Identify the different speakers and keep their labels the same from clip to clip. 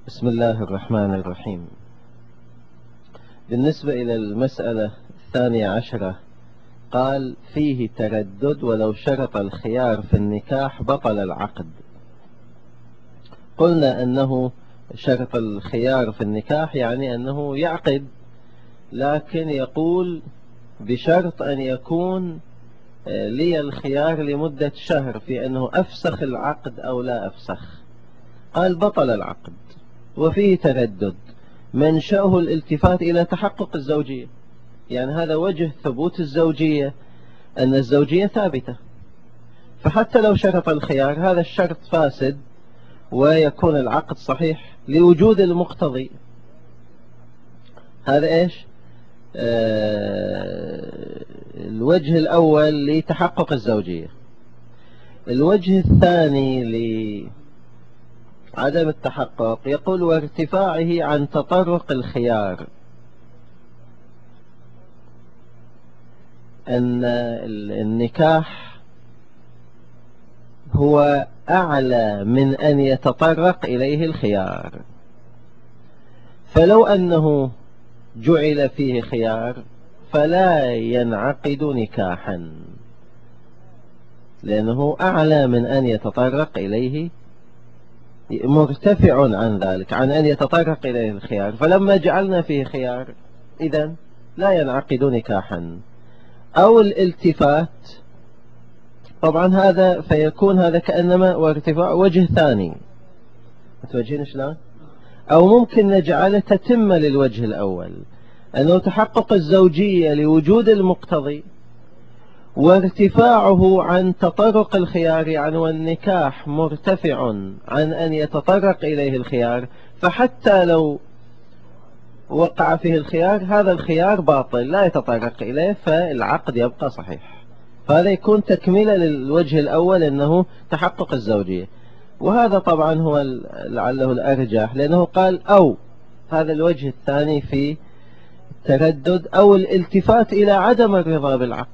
Speaker 1: بسم الله الرحمن الرحيم. بالنسبة إلى المسألة 12 قال فيه تردد ولو شرط الخيار في النكاح بطل العقد. قلنا أنه شرط الخيار في النكاح يعني أنه يعقد، لكن يقول بشرط أن يكون لي الخيار لمدة شهر في أنه أفسخ العقد أو لا أفسخ. قال بطل العقد وفيه تردد منشأه الالتفات إلى تحقق الزوجية، يعني هذا وجه ثبوت الزوجية أن الزوجية ثابتة، فحتى لو شرط الخيار هذا الشرط فاسد ويكون العقد صحيح لوجود المقتضي. هذا إيش؟ الوجه الأول لتحقق الزوجية. الوجه الثاني لعدم التحقق يقول وارتفاعه عن تطرق الخيار، أن النكاح هو أعلى من أن يتطرق إليه الخيار، فلو أنه جعل فيه خيار فلا ينعقد نكاحا، لأنه أعلى من أن يتطرق إليه، مرتفع عن ذلك، عن أن يتطرق إليه الخيار، فلما جعلنا فيه خيار إذن لا ينعقد نكاحا. أو الالتفات، طبعا هذا فيكون هذا كأنما وارتفاع وجه ثاني، متوجهين شلون؟ أو ممكن نجعله تتمة للوجه الأول، أنه تحقق الزوجية لوجود المقتضي وارتفاعه عن تطرق الخيار، يعني والنكاح مرتفع عن أن يتطرق إليه الخيار، فحتى لو وقع فيه الخيار هذا الخيار باطل لا يتطرق إليه، فالعقد يبقى صحيح. فهذا يكون تكملة للوجه الأول أنه تحقق الزوجية، وهذا طبعا هو لعله الأرجح، لأنه قال أو هذا الوجه الثاني في التردد أو الالتفات إلى عدم الرضا بالعقد،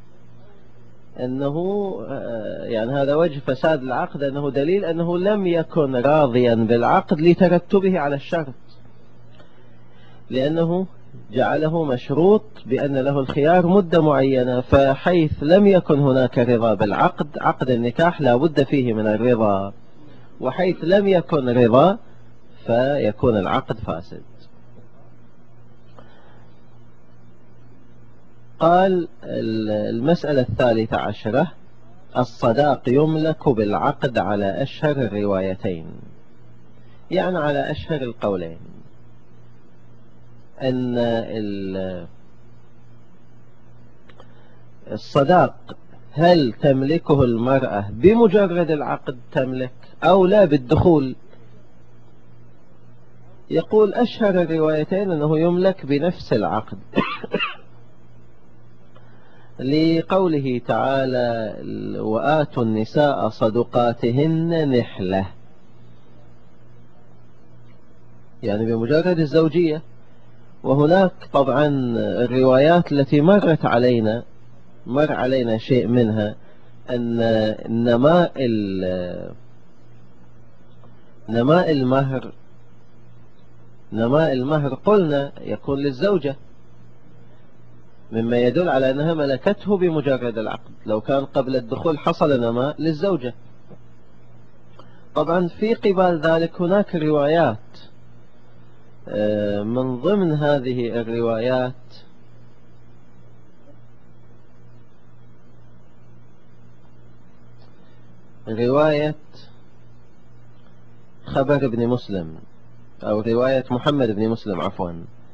Speaker 1: أنه يعني هذا وجه فساد العقد، أنه دليل أنه لم يكن راضيا بالعقد لترتبه على الشرط، لأنه جعله مشروط بأن له الخيار مدة معينة، فحيث لم يكن هناك رضا بالعقد، عقد النكاح لا بد فيه من الرضا، وحيث لم يكن رضا فيكون العقد فاسد. قال المسألة 13 الصداق يملك بالعقد على أشهر الروايتين، يعني على أشهر القولين، أن الصداق هل تملكه المرأة بمجرد العقد تملك أو لا بالدخول؟ يقول أشهر الروايتين أنه يملك بنفس العقد لقوله تعالى وآتوا النساء صدقاتهن نحلة، يعني بمجرد الزوجية. وهناك طبعا الروايات التي مر علينا شيء منها، أن نماء المهر قلنا يكون للزوجة، مما يدل على أنها ملكته بمجرد العقد، لو كان قبل الدخول حصل نماء للزوجة. طبعا في قبال ذلك هناك روايات، من ضمن هذه الروايات رواية خبر ابن مسلم، أو رواية محمد بن مسلم عفوا،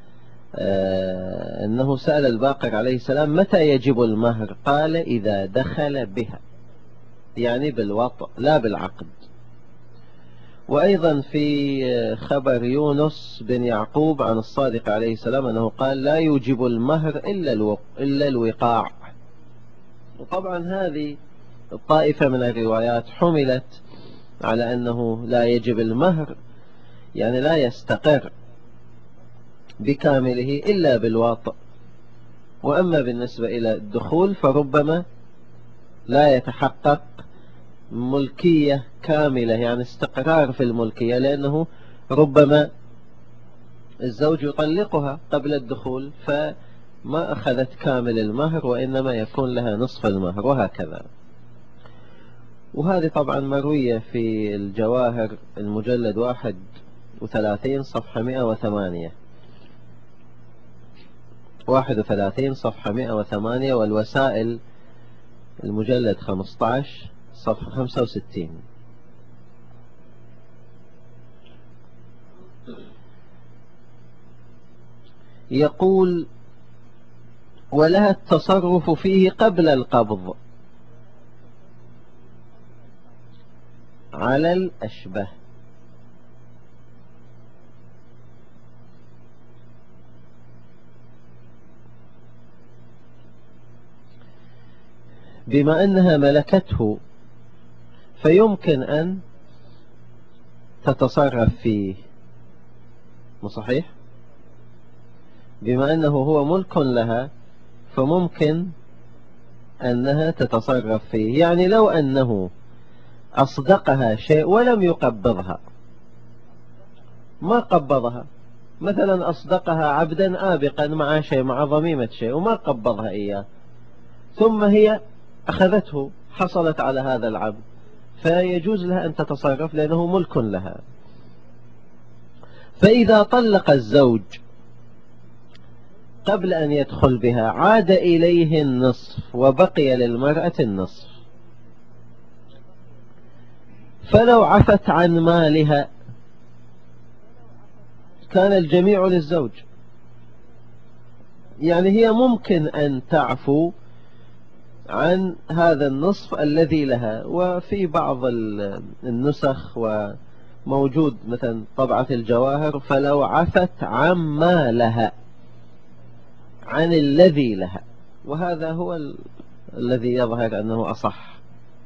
Speaker 1: أنه سأل الباقر عليه السلام متى يجب المهر؟ قال إذا دخل بها، يعني بالوطء لا بالعقد. وأيضا في خبر يونس بن يعقوب عن الصادق عليه السلام أنه قال لا يوجب المهر إلا الوقاع. وطبعا هذه الطائفة من الروايات حملت على أنه لا يجب المهر، يعني لا يستقر بكامله إلا بالواطئ. وأما بالنسبة إلى الدخول فربما لا يتحقق ملكية كاملة، يعني استقرار في الملكية، لأنه ربما الزوج يطلقها قبل الدخول فما أخذت كامل المهر وإنما يكون لها نصف المهر وهكذا. وهذه طبعا مروية في الجواهر المجلد 31 صفحة 108، 31 صفحة 108، والوسائل المجلد 15 صفحة 65. يقول: ولها التصرف فيه قبل القبض على الأشبه. بما أنها ملكته فيمكن أن تتصرف فيه، مو صحيح؟ بما أنه هو ملك لها فممكن أنها تتصرف فيه. يعني لو أنه أصدقها شيء ولم يقبضها، ما قبضها، مثلا أصدقها عبدا آبقا مع شيء، مع ضميمة شيء، وما قبضها إياه، ثم هي أخذته، حصلت على هذا العبد، فيجوز لها أن تتصرف لأنه ملك لها. فإذا طلق الزوج قبل أن يدخل بها عاد إليه النصف وبقي للمرأة النصف. فلو عفت عن مالها كان الجميع للزوج. يعني هي ممكن أن تعفو عن هذا النصف الذي لها. وفي بعض النسخ وموجود مثلا طبعة الجواهر: فلو عفت عما لها، عن الذي لها. وهذا هو الذي يظهر أنه أصح،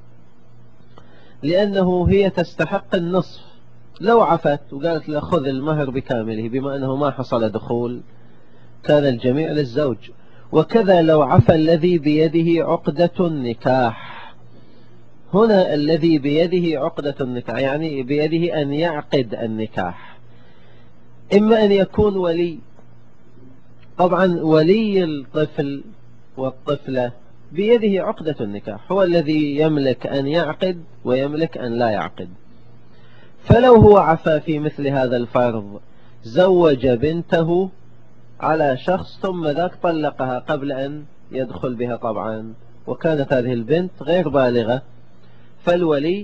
Speaker 1: لأنه هي تستحق النصف. لو عفت وقالت له خذ المهر بكامله، بما أنه ما حصل دخول، كان الجميع للزوج. وكذا لو عفى الذي بيده عقدة النكاح. هنا الذي بيده عقدة النكاح يعني بيده أن يعقد النكاح، إما أن يكون ولي. طبعا ولي الطفل والطفلة بيده عقدة النكاح، هو الذي يملك أن يعقد ويملك أن لا يعقد. فلو هو عفى في مثل هذا الفرض، زوج بنته على شخص ثم ذاك طلقها قبل أن يدخل بها طبعا، وكانت هذه البنت غير بالغة، فالولي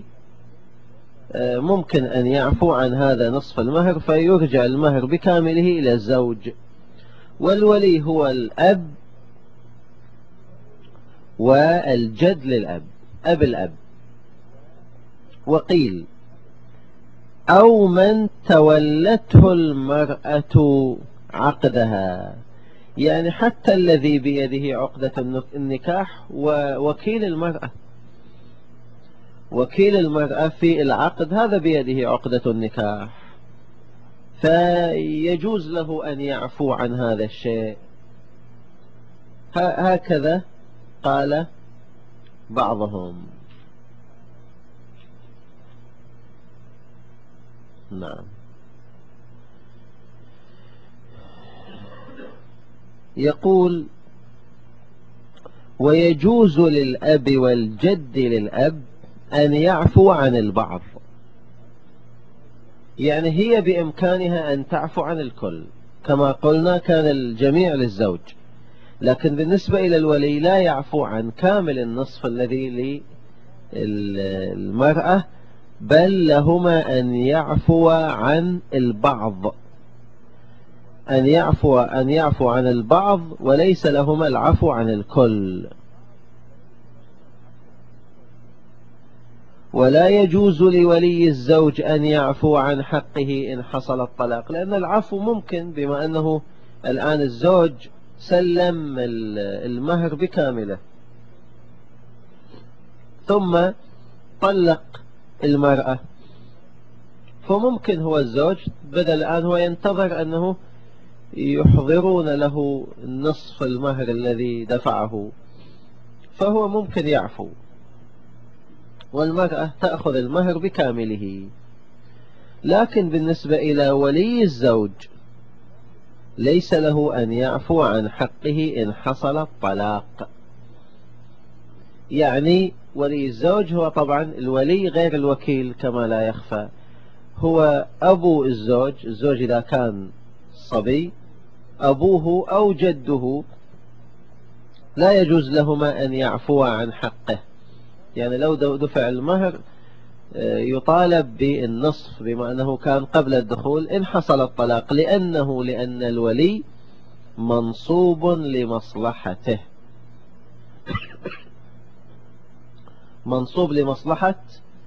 Speaker 1: ممكن أن يعفو عن هذا نصف المهر فيرجع المهر بكامله إلى الزوج. والولي هو الأب والجد للأب، أب الأب. وقيل: أو من تولته المرأة عقدها. يعني حتى الذي بيده عقدة النكاح ووكيل المرأة، وكيل المرأة في العقد هذا بيده عقدة النكاح، فيجوز له أن يعفو عن هذا الشيء. هكذا قال بعضهم. نعم. يقول: ويجوز للأب والجد للأب أن يعفو عن البعض. يعني هي بإمكانها أن تعفو عن الكل، كما قلنا كان الجميع للزوج، لكن بالنسبة إلى الولي لا يعفو عن كامل النصف الذي للمرأة، بل لهما أن يعفو عن البعض، أن يعفو عن البعض، وليس لهما العفو عن الكل. ولا يجوز لولي الزوج أن يعفو عن حقه إن حصل الطلاق، لأن العفو ممكن، بما أنه الآن الزوج سلم المهر بكامله ثم طلق المرأة، فممكن هو الزوج بدل الآن هو ينتظر أنه يحضرون له نصف المهر الذي دفعه، فهو ممكن يعفو، والمرأة تأخذ المهر بكامله. لكن بالنسبة إلى ولي الزوج ليس له أن يعفو عن حقه إن حصل الطلاق. يعني ولي الزوج هو طبعا الولي غير الوكيل كما لا يخفى، هو أبو الزوج إذا كان صبي أبوه أو جده لا يجوز لهما أن يعفوا عن حقه. يعني لو دفع المهر يطالب بالنصف بما أنه كان قبل الدخول إن حصل الطلاق، لأن الولي منصوب لمصلحته، منصوب لمصلحة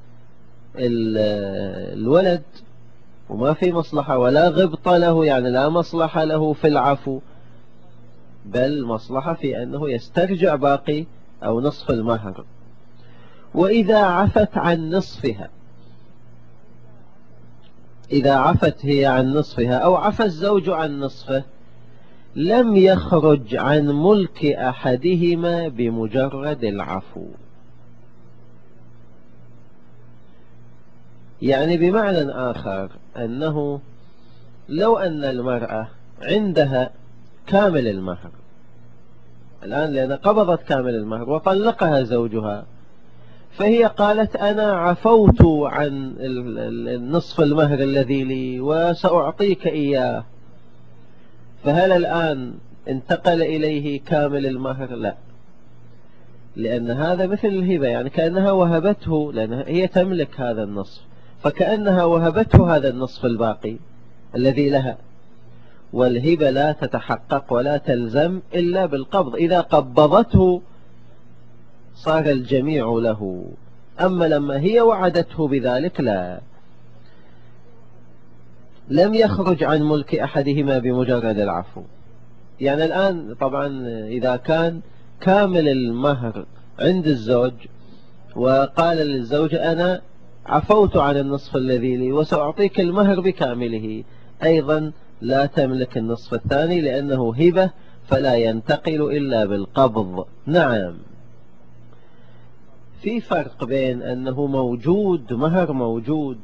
Speaker 1: الولد، وما في مصلحة ولا غبطة له، يعني لا مصلحة له في العفو، بل مصلحة في أنه يسترجع باقي أو نصف المهر. وإذا عفت عن نصفها، إذا عفت هي عن نصفها أو عفى الزوج عن نصفه لم يخرج عن ملك أحدهما بمجرد العفو. يعني بمعنى آخر أنه لو أن المرأة عندها كامل المهر الآن، لأن قبضت كامل المهر وطلقها زوجها، فهي قالت أنا عفوت عن النصف المهر الذي لي وسأعطيك إياه، فهل الآن انتقل إليه كامل المهر؟ لا، لأن هذا مثل الهبة، يعني كأنها وهبته، لأن هي تملك هذا النصف، فكأنها وهبته هذا النصف الباقي الذي لها. والهبة لا تتحقق ولا تلزم إلا بالقبض، إذا قبضته صار الجميع له، أما لما هي وعدته بذلك لا، لم يخرج عن ملك أحدهما بمجرد العفو. يعني الآن طبعا إذا كان كامل المهر عند الزوج وقال للزوجة أنا عفوت عن النصف الذي لي وسأعطيك المهر بكامله، أيضا لا تملك النصف الثاني لأنه هبة فلا ينتقل إلا بالقبض. نعم، في فرق بين أنه موجود مهر موجود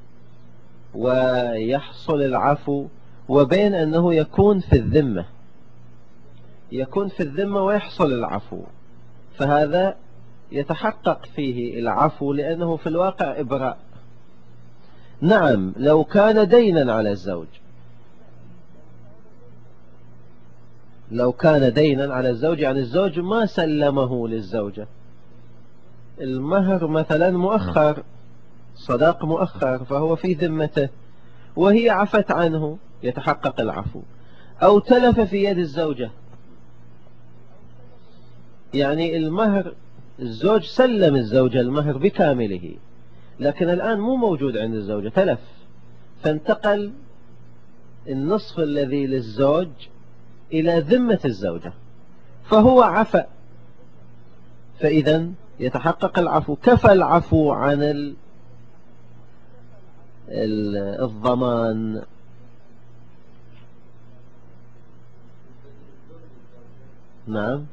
Speaker 1: ويحصل العفو، وبين أنه يكون في الذمة، يكون في الذمة ويحصل العفو، فهذا يتحقق فيه العفو لأنه في الواقع إبراء. نعم، لو كان دينا على الزوج، لو كان دينا على الزوج يعني الزوج ما سلمه للزوجة، المهر مثلا مؤخر، صداق مؤخر، فهو في ذمته وهي عفت عنه، يتحقق العفو. أو تلف في يد الزوجة، يعني المهر الزوج سلم الزوجة المهر بكامله، لكن الآن مو موجود عند الزوجة، تلف، فانتقل النصف الذي للزوج إلى ذمة الزوجة، فهو عفى، فإذا يتحقق العفو. كفى العفو عن الضمان. نعم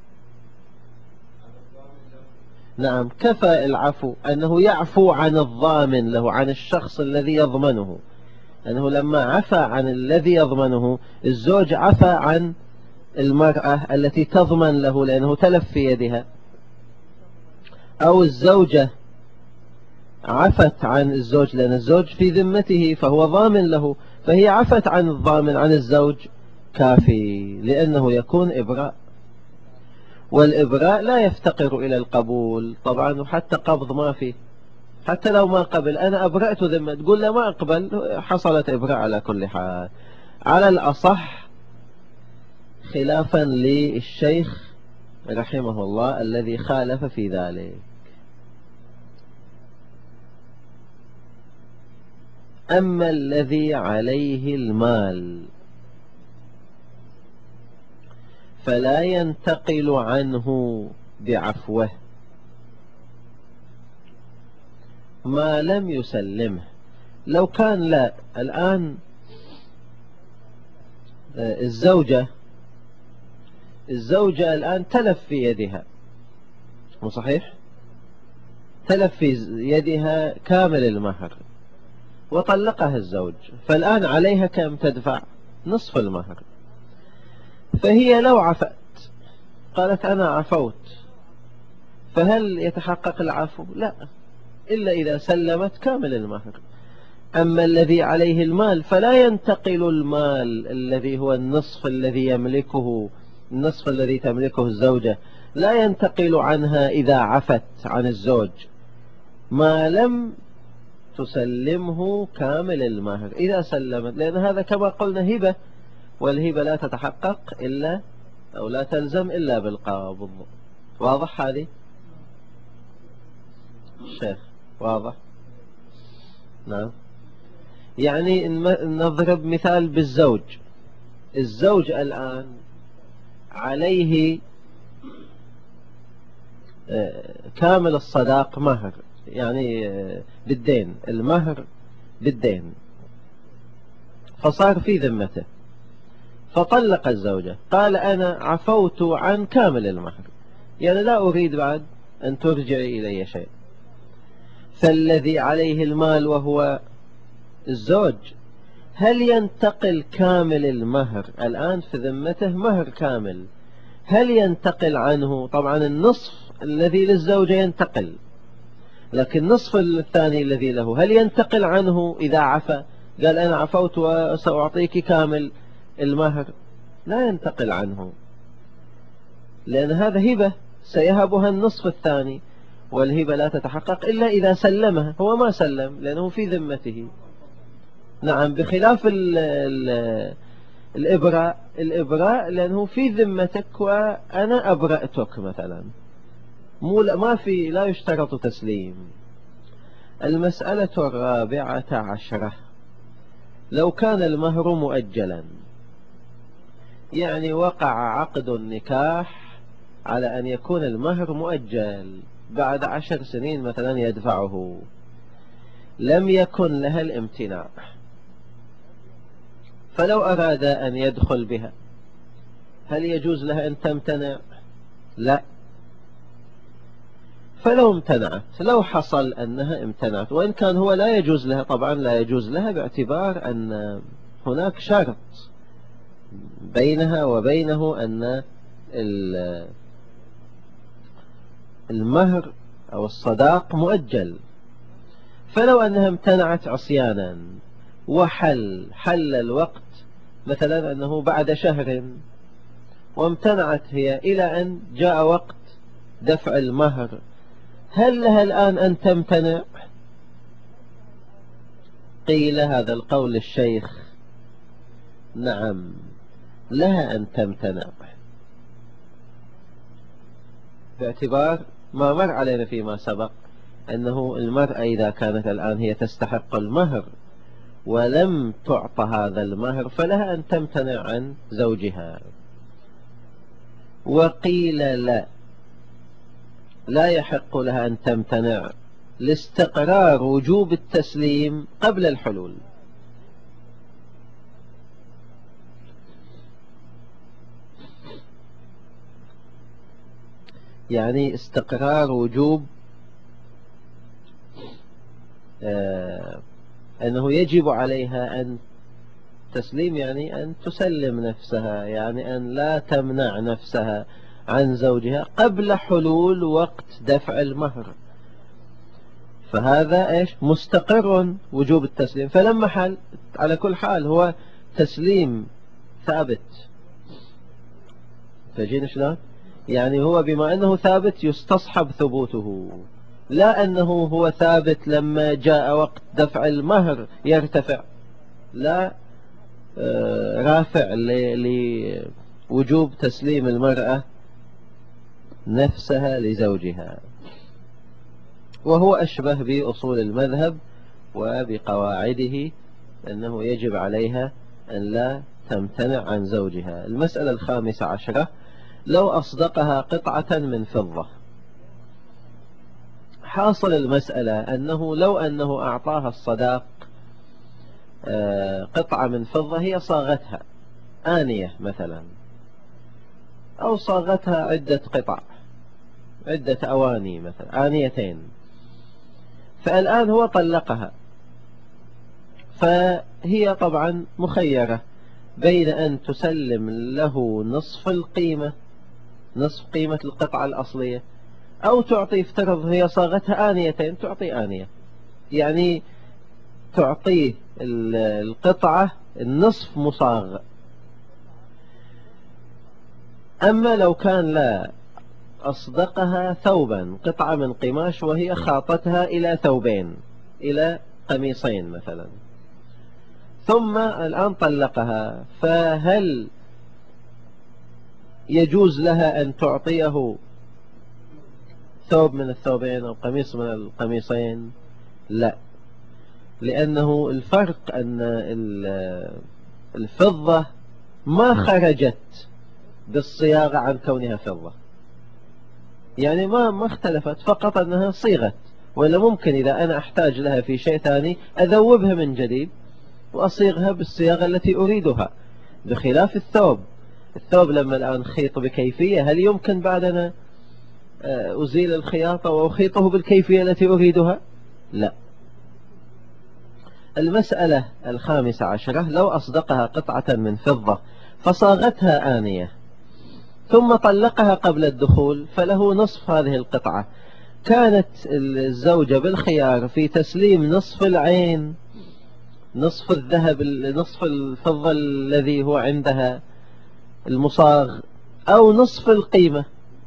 Speaker 1: نعم، كفى العفو أنه يعفو عن الضامن له، عن الشخص الذي يضمنه، أنه لما عفى عن الذي يضمنه، الزوج عفى عن المرأة التي تضمن له لأنه تلف في يدها، أو الزوجة عفت عن الزوج لأن الزوج في ذمته فهو ضامن له، فهي عفت عن الضامن عن الزوج، كافي، لأنه يكون إبراء، والإبراء لا يفتقر إلى القبول طبعا، وحتى قبض ما فيه، حتى لو ما قبل أنا أبرأت ذمة تقول له ما أقبل، حصلت إبراء على كل حال. على الأصح خلافا للشيخ رحمه الله الذي خالف في ذلك. أما الذي عليه المال فلا ينتقل عنه بعفوه ما لم يسلمه. لو كان لا، الآن الزوجة الآن تلف في يدها، مو صحيح؟ تلف في يدها كامل المهر، وطلقها الزوج، فالآن عليها كم تدفع؟ نصف المهر. فهي لو عفت قالت أنا عفوت، فهل يتحقق العفو؟ لا، إلا إذا سلمت كامل المهر. أما الذي عليه المال فلا ينتقل المال الذي هو النصف الذي يملكه، النصف الذي تملكه الزوجة لا ينتقل عنها إذا عفت عن الزوج ما لم تسلمه كامل المهر. إذا سلمت، لأن هذا كما قلنا هبة، والهبة لا تتحقق إلا أو لا تلزم إلا بالقبض. واضح هذه الشيخ؟ واضح. نعم. يعني نضرب مثال بالزوج. الزوج الآن عليه كامل الصداق مهر، يعني بالدين، المهر بالدين، فصار في ذمته، فطلق الزوجة، قال أنا عفوت عن كامل المهر، يعني لا أريد بعد أن ترجعي إلي شيء. فالذي عليه المال وهو الزوج هل ينتقل كامل المهر؟ الآن في ذمته مهر كامل، هل ينتقل عنه؟ طبعا النصف الذي للزوجة ينتقل، لكن النصف الثاني الذي له هل ينتقل عنه إذا عفى؟ قال أنا عفوت وسأعطيك كامل المهر، لا ينتقل عنه، لأن هذا هبة سيهبها النصف الثاني، والهبة لا تتحقق إلا إذا سلمها. هو ما سلم لأنه في ذمته. نعم، بخلاف الإبراء لأنه في ذمتك وأنا أبرأتك مثلا، ما في، لا يشترط تسليم. المسألة 14، لو كان المهر مؤجلا، يعني وقع عقد النكاح على أن يكون المهر مؤجل بعد 10 سنين مثلا يدفعه، لم يكن لها الامتناع، فلو أراد أن يدخل بها هل يجوز لها أن تمتنع؟ لا. فلو امتنعت، لو حصل أنها امتنعت، وإن كان هو لا يجوز لها، طبعا لا يجوز لها باعتبار أن هناك شرط بينها وبينه أن المهر أو الصداق مؤجل. فلو أنها امتنعت عصيانا حل الوقت، مثلا أنه بعد شهر، وامتنعت هي إلى أن جاء وقت دفع المهر، هل لها الآن أن تمتنع؟ قيل هذا القول الشيخ نعم، لها أن تمتنع، باعتبار ما مر علينا فيما سبق أنه المرأة إذا كانت الآن هي تستحق المهر ولم تعطى هذا المهر فلها أن تمتنع عن زوجها. وقيل لا يحق لها أن تمتنع لاستقرار وجوب التسليم قبل الحلول. يعني استقرار وجوب أنه يجب عليها أن تسليم، يعني أن تسلم نفسها، يعني أن لا تمنع نفسها عن زوجها قبل حلول وقت دفع المهر، فهذا إيش مستقر وجوب التسليم. فلما حل، على كل حال هو تسليم ثابت، تجين شلون؟ يعني هو بما أنه ثابت يستصحب ثبوته، لا أنه هو ثابت لما جاء وقت دفع المهر يرتفع، لا، رافع لوجوب تسليم المرأة نفسها لزوجها. وهو أشبه بأصول المذهب وبقواعده، أنه يجب عليها أن لا تمتنع عن زوجها. المسألة 15، لو أصدقها قطعة من فضة. حاصل المسألة أنه لو أنه أعطاها الصداق قطعة من فضة هي صاغتها آنية مثلا، أو صاغتها عدة قطع، عدة أواني مثلا، آنيتين، فالآن هو طلقها، فهي طبعا مخيرة بين أن تسلم له نصف القيمة، نصف قيمة القطعة الأصلية، أو تعطي، افترض هي صاغتها آنيتين، تعطي آنية، يعني تعطيه القطعة النصف مصاغ. أما لو كان لا، أصدقها ثوبا، قطعة من قماش وهي خاطتها إلى ثوبين، إلى قميصين مثلا، ثم الآن طلقها، فهل يجوز لها أن تعطيه ثوب من الثوبين أو قميص من القميصين؟ لا، لأنه الفرق أن الفضة ما خرجت بالصياغة عن كونها فضة، يعني ما اختلفت، فقط أنها صيغت، ولا ممكن إذا أنا أحتاج لها في شيء ثاني أذوبها من جديد وأصيغها بالصياغة التي أريدها، بخلاف الثوب. الثوب لما الآن خيط بكيفية، هل يمكن بعد أن أزيل الخياطة وأخيطه بالكيفية التي أريدها؟ لا. المسألة 15، لو أصدقها قطعة من فضة فصاغتها آنية ثم طلقها قبل الدخول، فله نصف هذه القطعة. كانت الزوجة بالخيار في تسليم نصف العين، نصف الذهب، نصف الفضة الذي هو عندها المصاغ، أو نصف القيمة.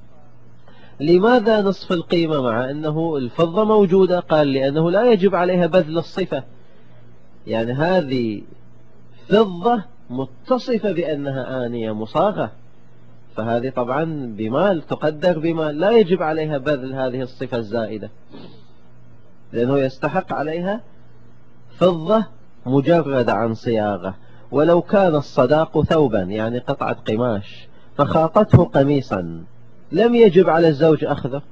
Speaker 1: لماذا نصف القيمة مع أنه الفضة موجودة؟ قال لأنه لا يجب عليها بذل الصفة، يعني هذه فضة متصفة بأنها آنية مصاغة، فهذه طبعا بمال، تقدر بمال، لا يجب عليها بذل هذه الصفة الزائدة، لأنه يستحق عليها فضة مجردة عن صياغة. ولو كان الصداق ثوبا، يعني قطعة قماش، فخاطته قميصا، لم يجب على الزوج أخذه،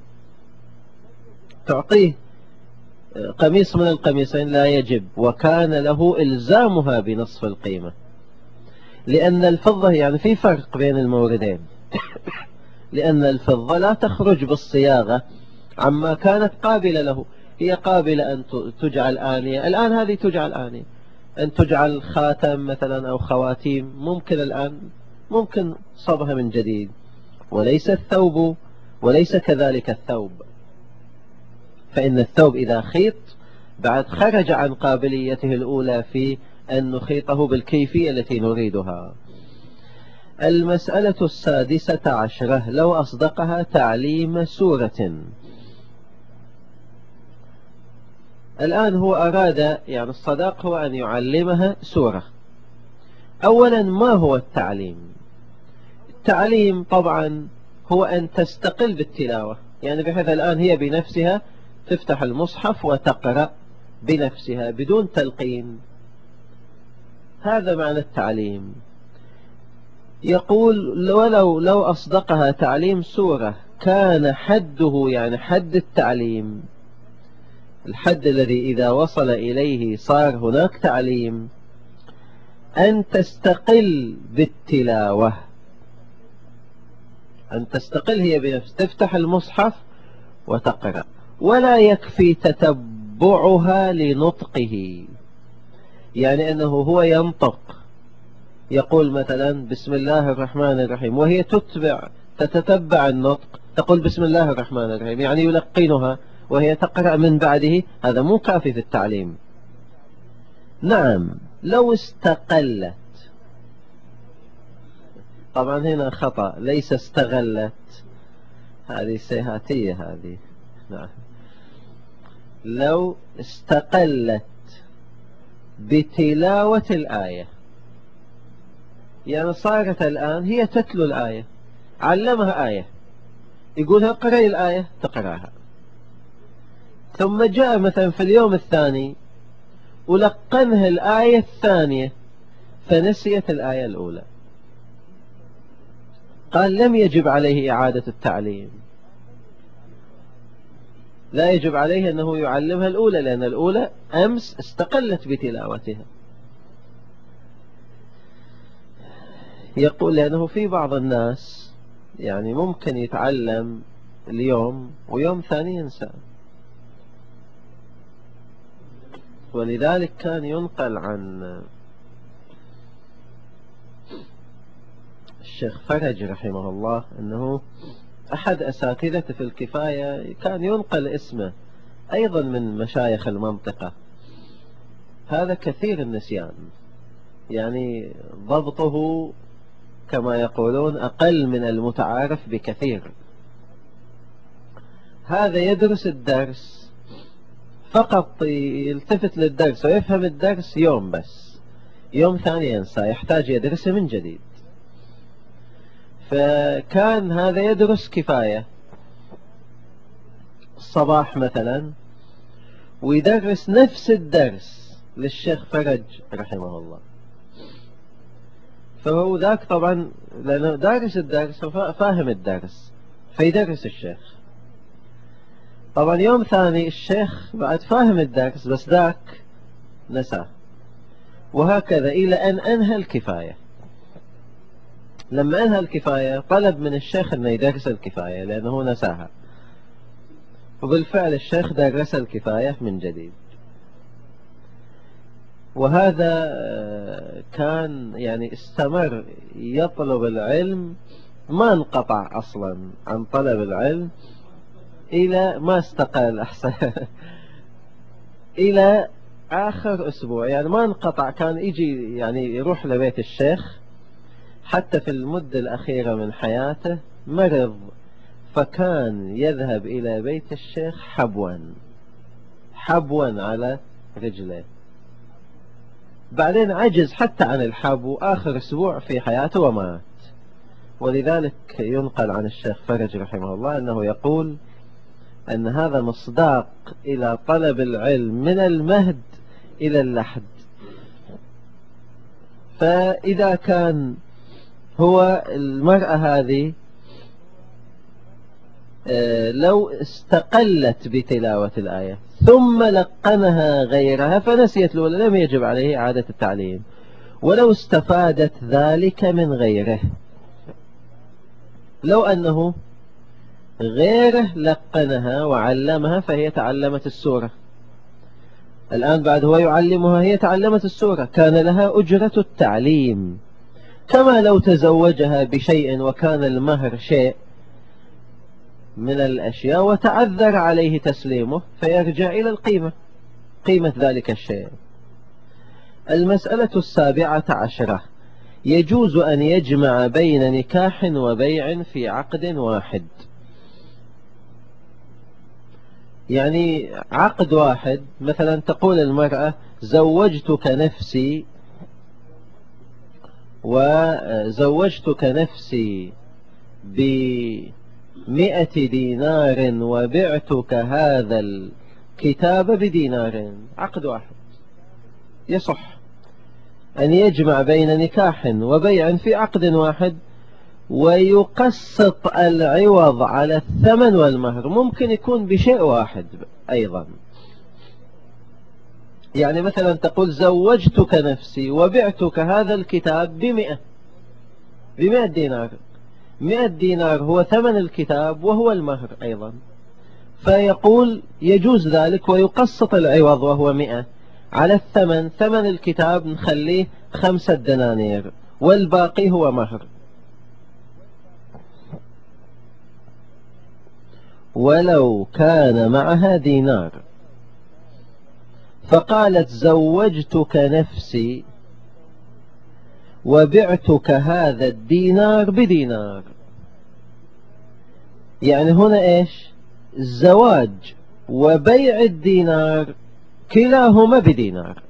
Speaker 1: تعطيه قميص من القميصين لا يجب، وكان له إلزامها بنصف القيمة، لأن الفضة، يعني في فرق بين الموردين، لأن الفضة لا تخرج بالصياغة عما كانت قابلة له، هي قابلة أن تجعل آنية، الآن هذه تجعل آنية، أن تجعل خاتم مثلا أو خواتيم، ممكن الآن ممكن صبها من جديد، وليس الثوب، وليس كذلك الثوب، فإن الثوب إذا خيط بعد خرج عن قابليته الأولى في أن نخيطه بالكيفية التي نريدها. المسألة 16، لو أصدقها تعليم سورة. الآن هو أراد، يعني الصداق هو أن يعلمها سورة. أولا، ما هو التعليم؟ التعليم طبعا هو أن تستقل بالتلاوة، يعني بحيث الآن هي بنفسها تفتح المصحف وتقرأ بنفسها بدون تلقين، هذا معنى التعليم. يقول لو أصدقها تعليم سورة كان حده، يعني حد التعليم، الحد الذي إذا وصل إليه صار هناك تعليم، أن تستقل بالتلاوة، أن تستقل هي بنفسها، تفتح المصحف وتقرأ، ولا يكفي تتبعها لنطقه، يعني أنه هو ينطق، يقول مثلا بسم الله الرحمن الرحيم، وهي تتتبع النطق، تقول بسم الله الرحمن الرحيم، يعني يلقنها وهي تقرأ من بعده، هذا مو كافي في التعليم. نعم، لو استقلت، طبعا هنا خطأ، ليس استغلت، هذه سيهاتية هذه. نعم، لو استقلت بتلاوة الآية، يعني صارت الآن هي تتلو الآية، علمها آية، يقولها اقرأي الآية، تقرأها، ثم جاء مثلا في اليوم الثاني ولقنها الآية الثانية فنسيت الآية الأولى، قال لم يجب عليه إعادة التعليم، لا يجب عليه أنه يعلمها الأولى، لأن الأولى أمس استقلت بتلاوتها. يقول لأنه في بعض الناس يعني ممكن يتعلم اليوم ويوم ثاني ينسى، ولذلك كان ينقل عن الشيخ فرج رحمه الله أنه أحد أساتذته في الكفاية كان ينقل اسمه أيضا من مشايخ المنطقة. هذا كثير النسيان، يعني ضبطه كما يقولون أقل من المتعارف بكثير. هذا يدرس الدرس فقط، يلتفت للدرس ويفهم الدرس يوم بس، يوم ثاني ينسى، يحتاج يدرسه من جديد. فكان هذا يدرس كفاية الصباح مثلا ويدرس نفس الدرس للشيخ فرج رحمه الله. فهو ذاك طبعا لأنه دارس الدرس وفاهم الدرس فيدرس الشيخ. طبعا يوم ثاني الشيخ بعد فاهم الدرس بس ذاك نساه، وهكذا إلى أن أنهى الكفاية. لما أنهى الكفاية طلب من الشيخ أنه يدرس الكفاية لأنه نساها، وبالفعل الشيخ درس الكفاية من جديد. وهذا كان يعني استمر يطلب العلم، ما انقطع أصلا عن طلب العلم إلى ما استقال أحسن إلى آخر أسبوع، يعني ما انقطع، كان يجي يعني يروح لبيت الشيخ. حتى في المدة الأخيرة من حياته مرض، فكان يذهب إلى بيت الشيخ حبوا على رجله. بعدين عجز حتى عن الحبو آخر أسبوع في حياته ومات. ولذلك ينقل عن الشيخ فرج رحمه الله أنه يقول أن هذا مصداق إلى طلب العلم من المهد إلى اللحد. فإذا كان هو المرأة هذه لو استقلت بتلاوة الآية ثم لقنها غيرها فنسيت الأولى لم يجب عليه إعادة التعليم، ولو استفادت ذلك من غيره. لو أنه غيره لقنها وعلمها فهي تعلمت السورة، الآن بعد هو يعلمها هي تعلمت السورة، كان لها أجرة التعليم. كما لو تزوجها بشيء وكان المهر شيء من الأشياء وتعذر عليه تسليمه فيرجع إلى قيمة ذلك الشيء. المسألة 17، يجوز أن يجمع بين نكاح وبيع في عقد واحد. يعني عقد واحد، مثلا تقول المرأة زوجتك نفسي وزوجتك نفسي ب100 دينار وبعتك هذا الكتاب بدينار، عقد واحد. يصح أن يجمع بين نكاح وبيع في عقد واحد ويقسط العوض على الثمن والمهر، ممكن يكون بشيء واحد أيضا. يعني مثلا تقول زوجتك نفسي وبعتك هذا الكتاب ب100 دينار، 100 دينار هو ثمن الكتاب وهو المهر أيضا، فيقول يجوز ذلك ويقسط العوض وهو 100 على الثمن، ثمن الكتاب نخليه 5 دنانير والباقي هو مهر. ولو كان معها دينار فقالت زوجتك نفسي وبعتك هذا الدينار بدينار، يعني هنا إيش؟ الزواج وبيع الدينار كلاهما بدينار،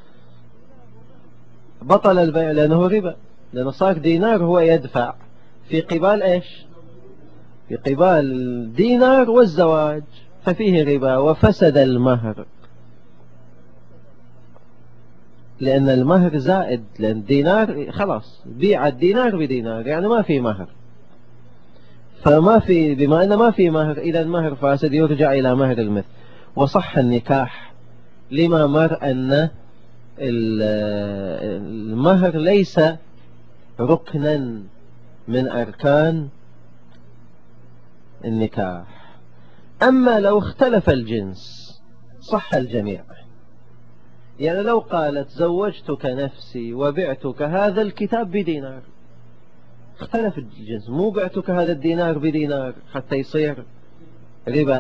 Speaker 1: بطل البيع لأنه ربا، لأنه صار دينار هو يدفع في قبال إيش؟ في قبال الدينار والزواج، ففيه ربا وفسد المهر، لأن المهر زائد، لأن الدينار خلاص بيع الدينار بدينار يعني ما في مهر، فما في، بما أنه ما في مهر إذا المهر فاسد يرجع إلى مهر المثل. وصح النكاح لما مر أن المهر ليس ركنا من أركان النكاح. أما لو اختلف الجنس صح الجميع، يعني لو قالت زوجتك نفسي وبعتك هذا الكتاب بدينار، اختلف الجنس، مو بعتك هذا الدينار بدينار حتى يصير ربا.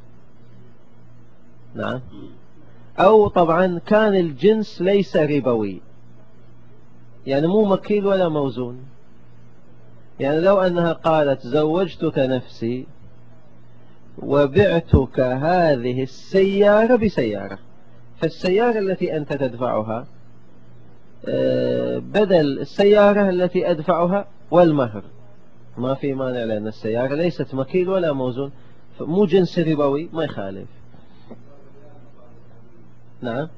Speaker 1: نعم. أو طبعا كان الجنس ليس ربوي، يعني مو مكيل ولا موزون. يعني لو أنها قالت زوجتك نفسي وبعتك هذه السيارة بسيارة، فالسيارة التي أنت تدفعها بدل السيارة التي أدفعها والمهر، ما في مانع لأن السيارة ليست مكيل ولا موزون، مو جنس ربوي، ما يخالف. نعم،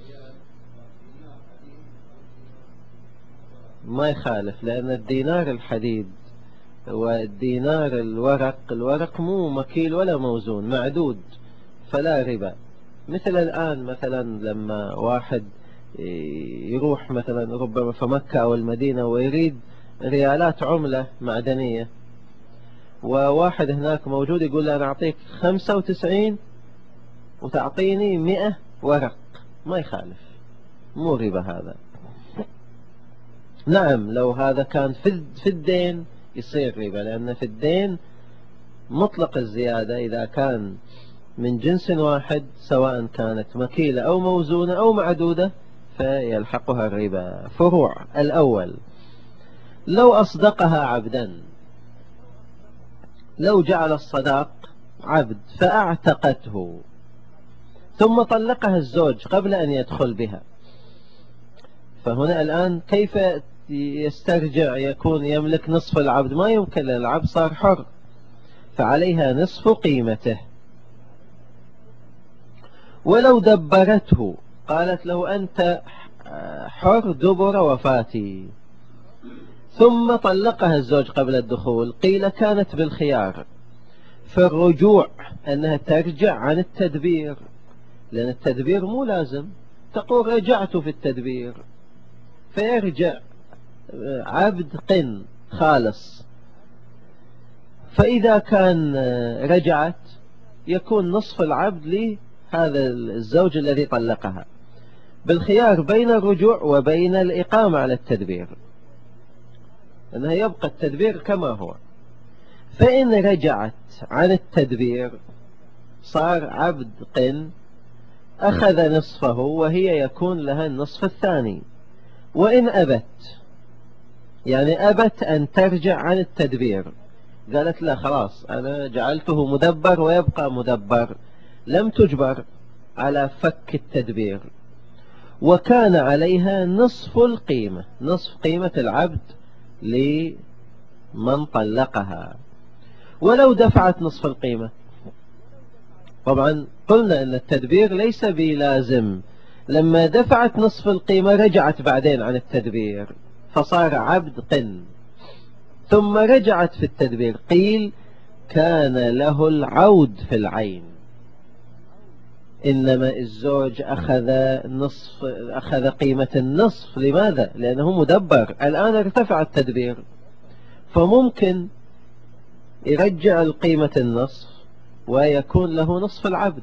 Speaker 1: ما يخالف، لأن الدينار الحديد والدينار الورق مو مكيل ولا موزون، معدود، فلا ربا. مثل الآن مثلا لما واحد يروح مثلا ربما في مكة أو المدينة ويريد ريالات عملة معدنية، وواحد هناك موجود يقول له أنا أعطيك 95 وتعطيني 100 ورق، ما يخالف، مو ربا هذا. نعم، لو هذا كان في الدين يصير ربا، لأن في الدين مطلق الزيادة إذا كان من جنس واحد سواء كانت مكيلة أو موزونة أو معدودة فيلحقها الربا. فروع: الأول، لو أصدقها عبدا، لو جعل الصداق عبد فأعتقته ثم طلقها الزوج قبل أن يدخل بها، فهنا الآن كيف يسترجع يكون يملك نصف العبد؟ ما يمكن، العبد صار حر، فعليها نصف قيمته. ولو دبرته، قالت له أنت حر دبر وفاتي، ثم طلقها الزوج قبل الدخول، قيل كانت بالخيار، فالرجوع أنها ترجع عن التدبير، لأن التدبير مو لازم، تقول رجعت في التدبير، فيرجع عبد قن خالص. فإذا كان رجعت يكون نصف العبد لهذا الزوج الذي طلقها، بالخيار بين الرجوع وبين الإقامة على التدبير، أنها يبقى التدبير كما هو. فإن رجعت عن التدبير صار عبد قن، أخذ نصفه وهي يكون لها النصف الثاني. وإن أبت، يعني أبت أن ترجع عن التدبير، قالت لا خلاص أنا جعلته مدبر ويبقى مدبر، لم تجبر على فك التدبير، وكان عليها نصف القيمة، نصف قيمة العبد لمن طلقها. ولو دفعت نصف القيمة، طبعا قلنا أن التدبير ليس بلازم، لما دفعت نصف القيمة رجعت بعدين عن التدبير فصار عبد قن، ثم رجعت في التدبير، قيل كان له العود في العين، إنما الزوج أخذ قيمة النصف. لماذا؟ لأنه مدبر، الآن ارتفع التدبير، فممكن يرجع القيمة النصف ويكون له نصف العبد،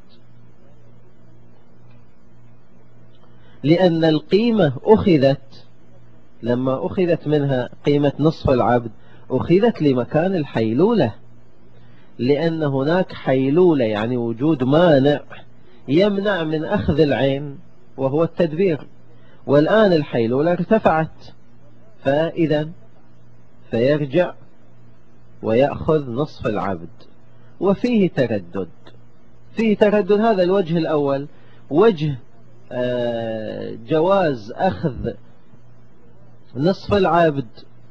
Speaker 1: لأن القيمة أخذت، لما أخذت منها قيمة نصف العبد أخذت لمكان الحيلولة، لأن هناك حيلولة يعني وجود مانع يمنع من أخذ العين وهو التدبير، والآن الحيلولة ارتفعت، فإذا فيرجع ويأخذ نصف العبد. وفيه تردد، فيه تردد. هذا الوجه الأول، وجه جواز أخذ نصف العبد،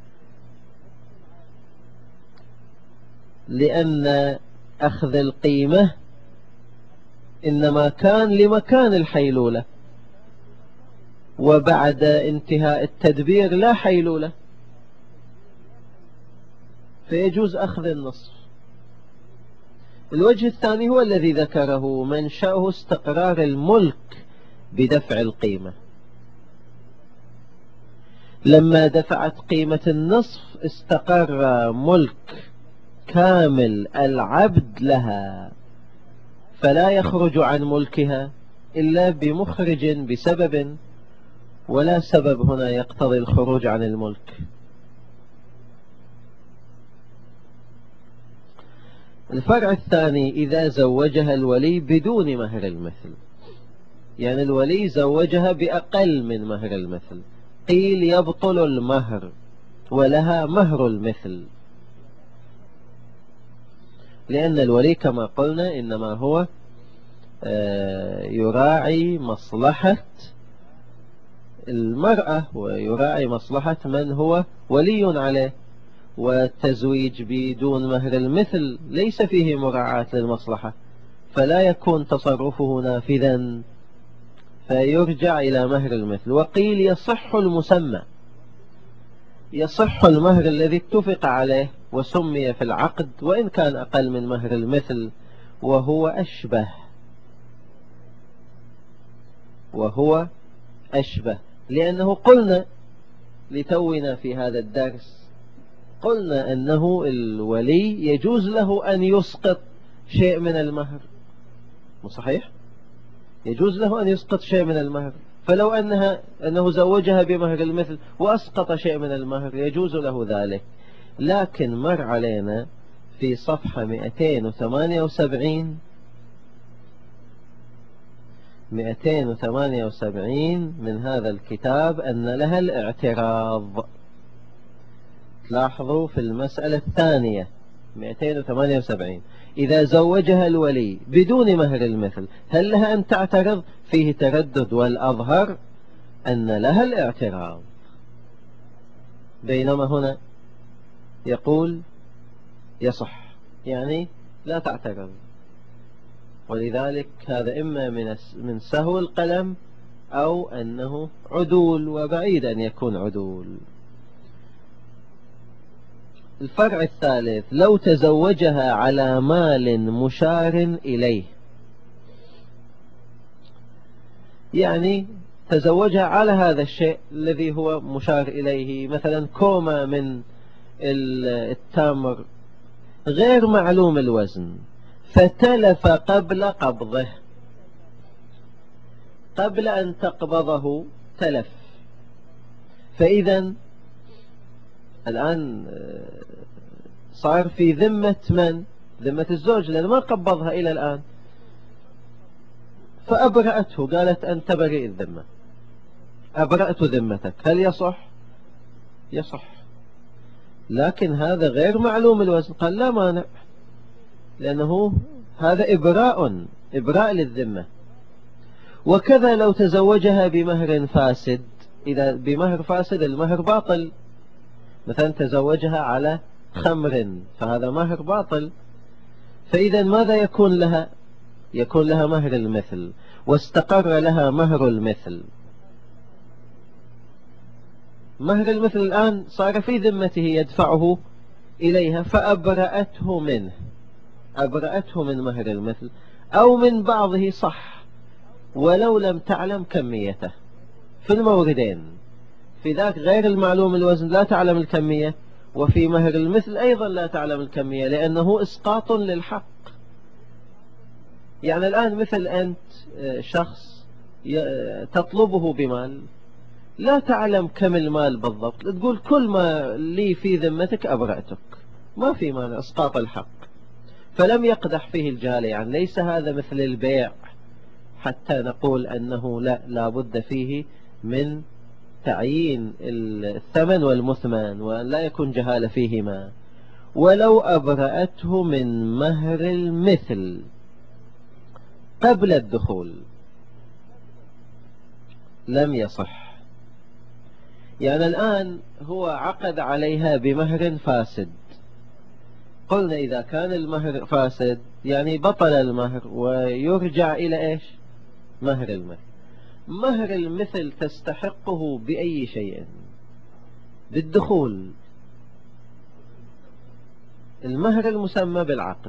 Speaker 1: لأن أخذ القيمة إنما كان لمكان الحيلولة، وبعد انتهاء التدبير لا حيلولة، فيجوز أخذ النصف. الوجه الثاني هو الذي ذكره، منشأه استقرار الملك بدفع القيمة، لما دفعت قيمة النصف استقر ملك كامل العبد لها، فلا يخرج عن ملكها إلا بمخرج بسبب، ولا سبب هنا يقتضي الخروج عن الملك. الفرع الثاني إذا زوجها الولي بدون مهر المثل، يعني الولي زوجها بأقل من مهر المثل، قيل يبطل المهر ولها مهر المثل، لأن الولي كما قلنا إنما هو يراعي مصلحة المرأة ويراعي مصلحة من هو ولي عليه، والتزويج بدون مهر المثل ليس فيه مراعاة للمصلحة، فلا يكون تصرفه نافذا، فيرجع إلى مهر المثل. وقيل يصح المسمى، يصح المهر الذي اتفق عليه وسمي في العقد وإن كان أقل من مهر المثل، وهو أشبه، لأنه قلنا لتونا في هذا الدرس، قلنا أنه الولي يجوز له أن يسقط شيء من المهر، صحيح؟ يجوز له أن يسقط شيء من المهر، فلو أنه زوجها بمهر المثل وأسقط شيء من المهر يجوز له ذلك. لكن مر علينا في صفحة 278 من هذا الكتاب أن لها الاعتراض. لاحظوا في المسألة الثانية 278 إذا زوجها الولي بدون مهر المثل هل لها أن تعترض؟ فيه تردد، والأظهر أن لها الاعتراض، بينما هنا يقول يصح، يعني لا تعترض. ولذلك هذا إما من سهو القلم أو أنه عدول، وبعيد أن يكون عدول. الفرع الثالث لو تزوجها على مال مشار إليه، يعني تزوجها على هذا الشيء الذي هو مشار إليه، مثلا كومة من التمر غير معلوم الوزن فتلف قبل قبضه، قبل أن تقبضه تلف، فإذا الآن صار في ذمة من؟ ذمة الزوج، لأنه ما قبضها إلى الآن، فأبرأته، قالت أنت بريء الذمة، أبرأت ذمتك، هل يصح؟ يصح. لكن هذا غير معلوم الوزن، قال لا مانع، لأنه هذا إبراء للذمة. وكذا لو تزوجها بمهر فاسد، إذا بمهر فاسد المهر باطل، مثلا تزوجها على خمر فهذا مهر باطل، فإذا ماذا يكون لها؟ يكون لها مهر المثل، واستقر لها مهر المثل. مهر المثل الآن صار في ذمته يدفعه إليها، فأبرأته منه، أبرأته من مهر المثل أو من بعضه، صح، ولو لم تعلم كميته في الموردين، في ذاك غير المعلوم الوزن لا تعلم الكمية، وفي مهر المثل أيضا لا تعلم الكمية، لأنه إسقاط للحق. يعني الآن مثل أنت شخص تطلبه بمال لا تعلم كم المال بالضبط، تقول كل ما لي في ذمتك أبرأتك، ما في مانع، إسقاط الحق، فلم يقدح فيه الجهالة. يعني ليس هذا مثل البيع حتى نقول أنه لا بد فيه من تعيين الثمن والمثمن وأن لا يكون جهالة فيهما. ولو أبرأته من مهر المثل قبل الدخول لم يصح. يعني الآن هو عقد عليها بمهر فاسد، قلنا إذا كان المهر فاسد يعني بطل المهر ويرجع إلى إيش؟ مهر المثل. مهر المثل تستحقه بأي شيء؟ بالدخول، المهر المسمى بالعقد،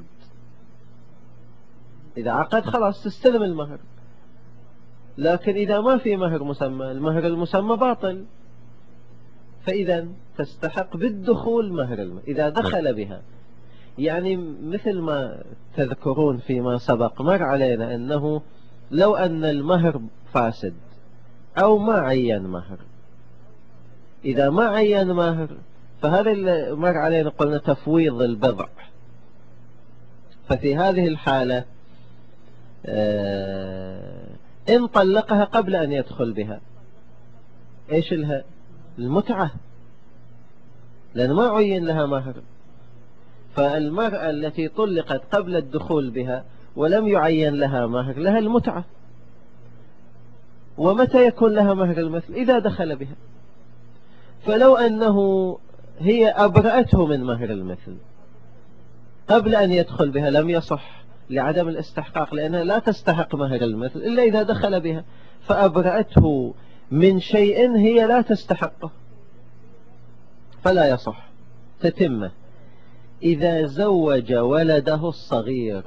Speaker 1: إذا عقد خلاص تستلم المهر، لكن إذا ما في مهر مسمى المهر المسمى باطل، فإذا تستحق بالدخول مهر المثل إذا دخل بها. يعني مثل ما تذكرون فيما سبق مر علينا أنه لو أن المهر فاسد أو ما عين مهر. إذا ما عين مهر فهذا اللي مر علينا قلنا تفويض البضع. ففي هذه الحالة إن طلقها قبل أن يدخل بها إيش لها؟ المتعة، لأن ما عين لها مهر. فالمرأة التي طلقت قبل الدخول بها ولم يعين لها مهر لها المتعة. ومتى يكون لها مهر المثل؟ إذا دخل بها. فلو أنه هي أبرأته من مهر المثل قبل أن يدخل بها لم يصح لعدم الاستحقاق، لأنها لا تستحق مهر المثل إلا إذا دخل بها، فأبرأته من شيء هي لا تستحقه فلا يصح. تتمه إذا زوج ولده الصغير،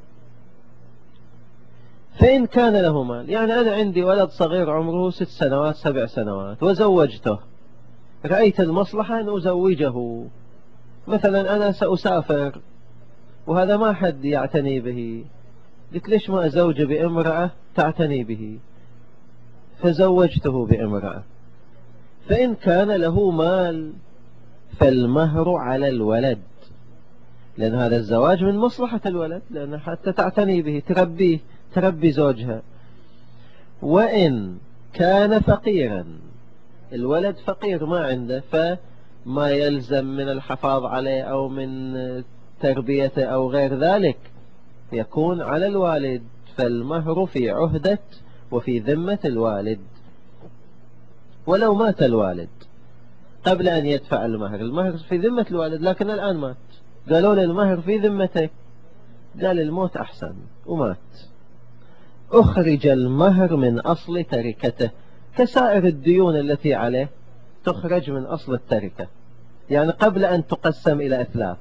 Speaker 1: فإن كان له مال، يعني أنا عندي ولد صغير عمره 6 سنوات 7 سنوات وزوجته، رأيت المصلحة أن أزوجه. مثلا أنا سأسافر وهذا ما حد يعتني به، قلت ليش ما أزوج بامرأة تعتني به، فزوجته بامرأة. فإن كان له مال فالمهر على الولد، لأن هذا الزواج من مصلحة الولد، لأن حتى تعتني به تربيه تربي زوجها. وإن كان فقيرا، الولد فقير ما عنده، فما يلزم من الحفاظ عليه أو من تربيته أو غير ذلك، يكون على الوالد. فالمهر في عهدة وفي ذمة الوالد. ولو مات الوالد قبل أن يدفع المهر، المهر في ذمة الوالد لكن الآن مات، قالوا له المهر في ذمتك، قال الموت أحسن ومات، أخرج المهر من أصل تركته، كسائر الديون التي عليه تخرج من أصل التركة، يعني قبل أن تقسم إلى أثلاث.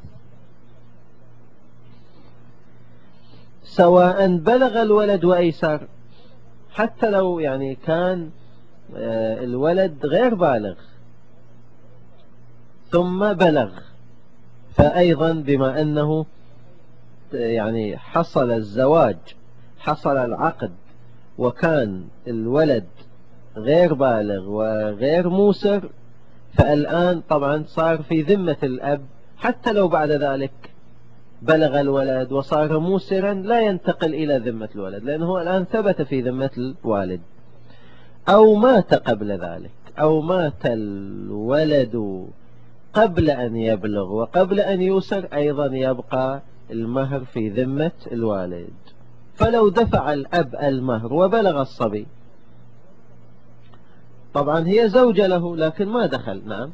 Speaker 1: سواء بلغ الولد وأيسر، حتى لو يعني كان الولد غير بالغ ثم بلغ، فأيضا بما أنه يعني حصل الزواج حصل العقد وكان الولد غير بالغ وغير موسر، فالآن طبعا صار في ذمة الأب، حتى لو بعد ذلك بلغ الولد وصار موسرا لا ينتقل إلى ذمة الولد، لأنه الآن ثبت في ذمة الوالد. أو مات قبل ذلك، أو مات الولد قبل أن يبلغ وقبل أن يوسر، أيضا يبقى المهر في ذمة الوالد. فلو دفع الأب المهر وبلغ الصبي، طبعا هي زوجة له لكن ما دخل. نعم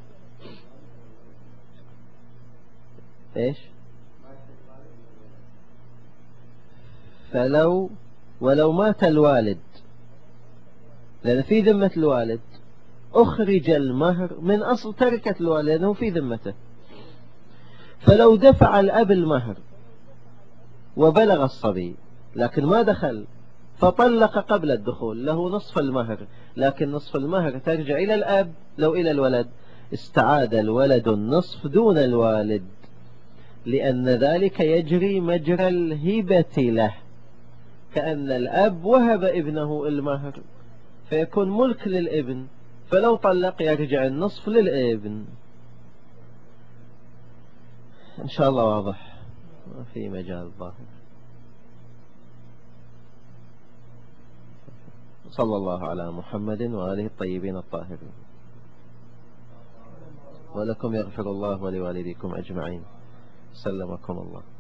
Speaker 1: إيش؟ ولو مات الوالد، لأن في ذمة الوالد، أخرج المهر من أصل تركة الوالد لأنه في ذمته. فلو دفع الأب المهر وبلغ الصبي لكن ما دخل، فطلق قبل الدخول، له نصف المهر، لكن نصف المهر ترجع إلى الأب. لو إلى الولد استعاد الولد النصف دون الوالد، لأن ذلك يجري مجرى الهبة له، كأن الأب وهب ابنه المهر فيكون ملك للابن، فلو طلق يرجع النصف للابن. إن شاء الله واضح، ما في مجال ظاهر. صلى الله على محمد وآله الطيبين الطاهرين. ولكم يغفر الله ولوالديكم أجمعين. سلمكم الله.